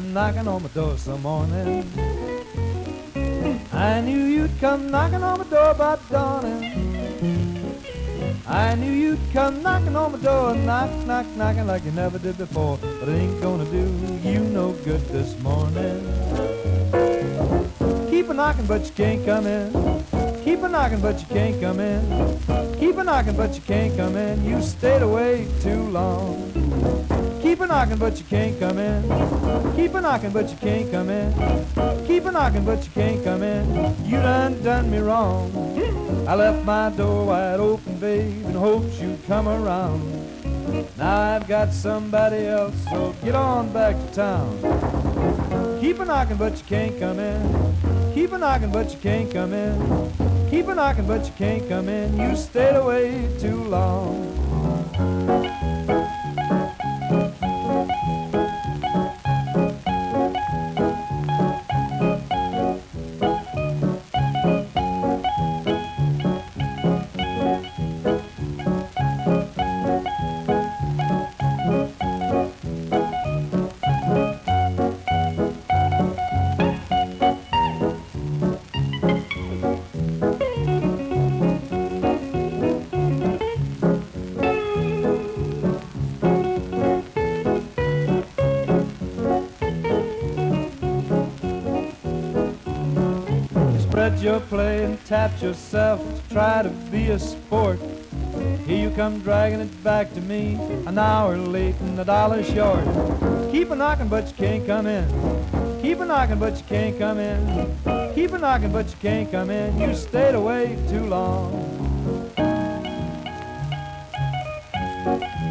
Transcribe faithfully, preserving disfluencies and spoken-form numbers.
come knocking on my door some morning. I knew you'd come knocking on my door about dawning. I knew you'd come knocking on my door, knock, knock, knocking like you never did before. But it ain't gonna do you no good this morning. Keep a knocking, but you can't come in. Keep a knocking, but you can't come in. Keep a knocking, but you can't come in. You stayed away too long. Keep a knocking, but you can't come in. Keep a knocking, but you can't come in. Keep a knocking, but you can't come in. You done done me wrong. I left my door wide open, babe, in hopes you'd come around. Now I've got somebody else, so get on back to town. Keep a knocking, but you can't come in. Keep a knocking, but you can't come in. Keep a knocking, but you can't come in. You stayed away too long. Spread your play and tapped yourself to try to be a sport. Here you come dragging it back to me, an hour late and a dollar short. Keep a knocking, but you can't come in. Keep a knocking, but you can't come in. Keep a knocking, but you can't come in. You stayed away too long.